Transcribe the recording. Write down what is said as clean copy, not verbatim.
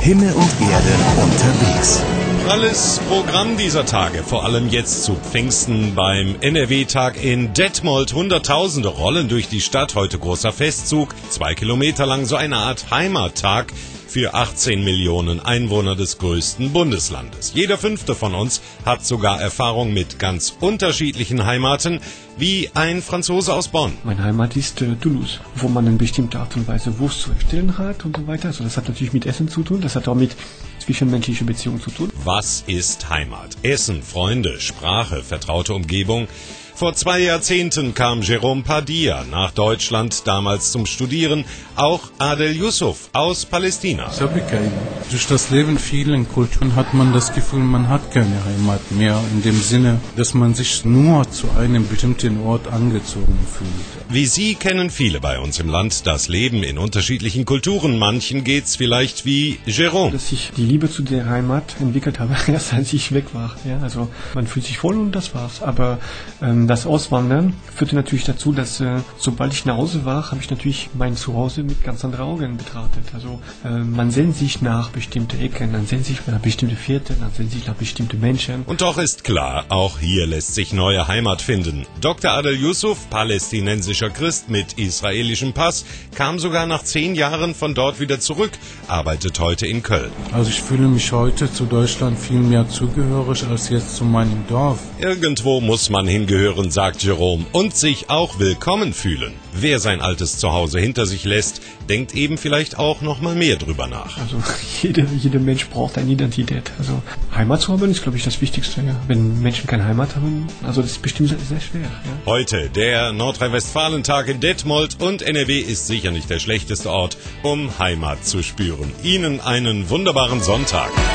Himmel und Erde unterwegs. Alles Programm dieser Tage, vor allem jetzt zu Pfingsten beim NRW-Tag in Detmold. Hunderttausende rollen durch die Stadt, heute großer Festzug, 2 Kilometer lang, so eine Art Heimattag für 18 Millionen Einwohner des größten Bundeslandes. Jeder Fünfte von uns hat sogar Erfahrung mit ganz unterschiedlichen Heimaten, wie ein Franzose aus Bonn. Meine Heimat ist Toulouse, wo man eine bestimmte Art und Weise Wurst zu erstellen hat und so weiter. Also das hat natürlich mit Essen zu tun, das hat auch mit zwischenmenschlichen Beziehungen zu tun. Was ist Heimat? Essen, Freunde, Sprache, vertraute Umgebung. Vor 2 Jahrzehnten kam Jérôme Padilla nach Deutschland, damals zum Studieren, auch Adel Yusuf aus Palästina. Durch das Leben vielen Kulturen hat man das Gefühl, man hat keine Heimat mehr, in dem Sinne, dass man sich nur zu einem bestimmten Ort angezogen fühlt. Wie Sie kennen viele bei uns im Land das Leben in unterschiedlichen Kulturen. Manchen geht's vielleicht wie Jérôme. Dass ich die Liebe zu der Heimat entwickelt habe, erst als ich weg war. Ja, also man fühlt sich wohl und das war's. Aber das Auswandern führte natürlich dazu, dass sobald ich nach Hause war, habe ich natürlich mein Zuhause mit ganz anderen Augen betrachtet. Also man sehnt sich nach bestimmten Ecken, man sehnt sich nach bestimmten Vierteln, man sehnt sich nach bestimmten Menschen. Und doch ist klar, auch hier lässt sich neue Heimat finden. Dr. Adel Yusuf, palästinensischer Christ mit israelischem Pass, kam sogar nach 10 Jahren von dort wieder zurück, arbeitet heute in Köln. Also ich fühle mich heute zu Deutschland viel mehr zugehörig als jetzt zu meinem Dorf. Irgendwo muss man hingehören, sagt Jérôme, und sich auch willkommen fühlen. Wer sein altes Zuhause hinter sich lässt, denkt eben vielleicht auch noch mal mehr drüber nach. Also jeder Mensch braucht eine Identität. Also Heimat zu haben ist, glaube ich, das Wichtigste. Ja. Wenn Menschen keine Heimat haben, also das ist bestimmt sehr schwer. Ja. Heute der Nordrhein-Westfalen-Tag in Detmold, und NRW ist sicher nicht der schlechteste Ort, um Heimat zu spüren. Ihnen einen wunderbaren Sonntag.